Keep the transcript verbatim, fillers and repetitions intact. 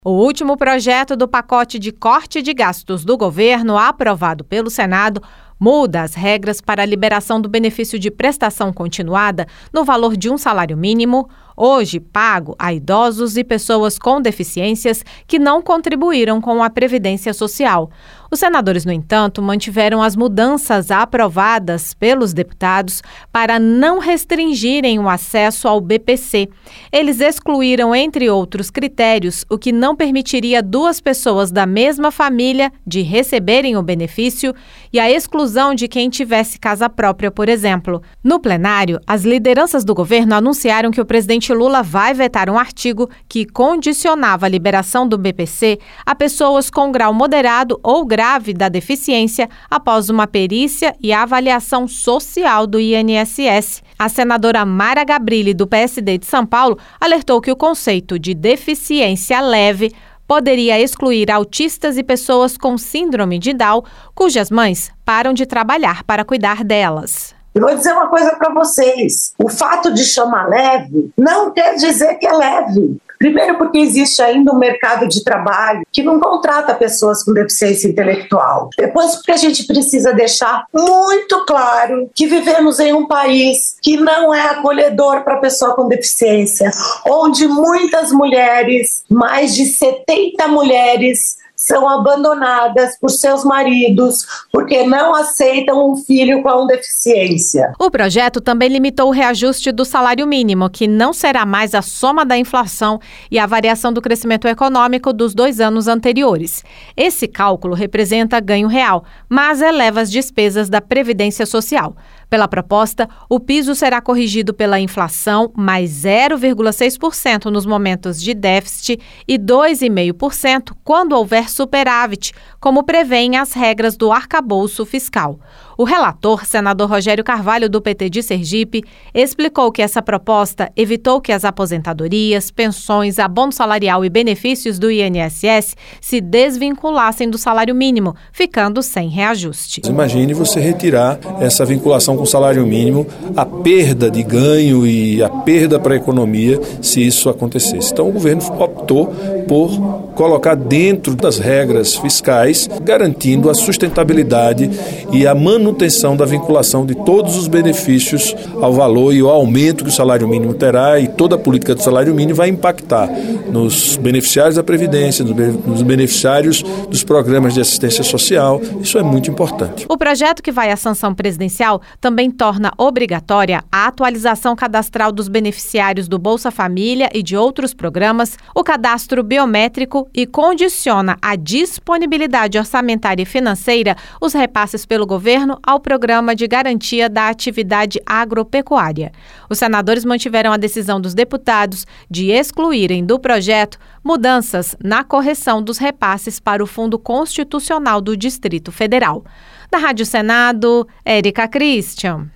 O último projeto do pacote de corte de gastos do governo, aprovado pelo Senado, muda as regras para a liberação do benefício de prestação continuada no valor de um salário mínimo, hoje pago a idosos e pessoas com deficiências que não contribuíram com a Previdência Social. Os senadores, no entanto, mantiveram as mudanças aprovadas pelos deputados para não restringirem o acesso ao B P C. Eles excluíram, entre outros critérios, o que não permitiria duas pessoas da mesma família de receberem o benefício e a exclusão de quem tivesse casa própria, por exemplo. No plenário, as lideranças do governo anunciaram que o presidente Lula vai vetar um artigo que condicionava a liberação do B P C a pessoas com grau moderado ou grave da deficiência após uma perícia e avaliação social do I N S S. A senadora Mara Gabrilli, do P S D de São Paulo, alertou que o conceito de deficiência leve poderia excluir autistas e pessoas com síndrome de Down, cujas mães param de trabalhar para cuidar delas. Eu vou dizer uma coisa para vocês. O fato de chamar leve não quer dizer que é leve. Primeiro porque existe ainda um mercado de trabalho que não contrata pessoas com deficiência intelectual. Depois porque a gente precisa deixar muito claro que vivemos em um país que não é acolhedor para pessoa com deficiência, onde muitas mulheres, mais de setenta mulheres, são abandonadas por seus maridos porque não aceitam um filho com deficiência. O projeto também limitou o reajuste do salário mínimo, que não será mais a soma da inflação e a variação do crescimento econômico dos dois anos anteriores. Esse cálculo representa ganho real, mas eleva as despesas da Previdência Social. Pela proposta, o piso será corrigido pela inflação mais zero vírgula seis por cento nos momentos de déficit e dois vírgula cinco por cento quando houver superávit, como prevêem as regras do arcabouço fiscal. O relator, senador Rogério Carvalho, do P T de Sergipe, explicou que essa proposta evitou que as aposentadorias, pensões, abono salarial e benefícios do I N S S se desvinculassem do salário mínimo, ficando sem reajuste. Imagine você retirar essa vinculação com o salário mínimo, a perda de ganho e a perda para a economia se isso acontecesse. Então o governo optou por colocar dentro das regras fiscais, garantindo a sustentabilidade e a manutenção da vinculação de todos os benefícios ao valor e ao aumento que o salário mínimo terá, e toda a política do salário mínimo vai impactar nos beneficiários da Previdência, nos beneficiários dos programas de assistência social. Isso é muito importante. O projeto, que vai à sanção presidencial, também torna obrigatória a atualização cadastral dos beneficiários do Bolsa Família e de outros programas, o cadastro biométrico, e condiciona a disponibilidade orçamentária e financeira os repasses pelo governo ao Programa de Garantia da Atividade Agropecuária. Os senadores mantiveram a decisão dos deputados de excluírem do projeto mudanças na correção dos repasses para o Fundo Constitucional do Distrito Federal. Da Rádio Senado, Érica Christian.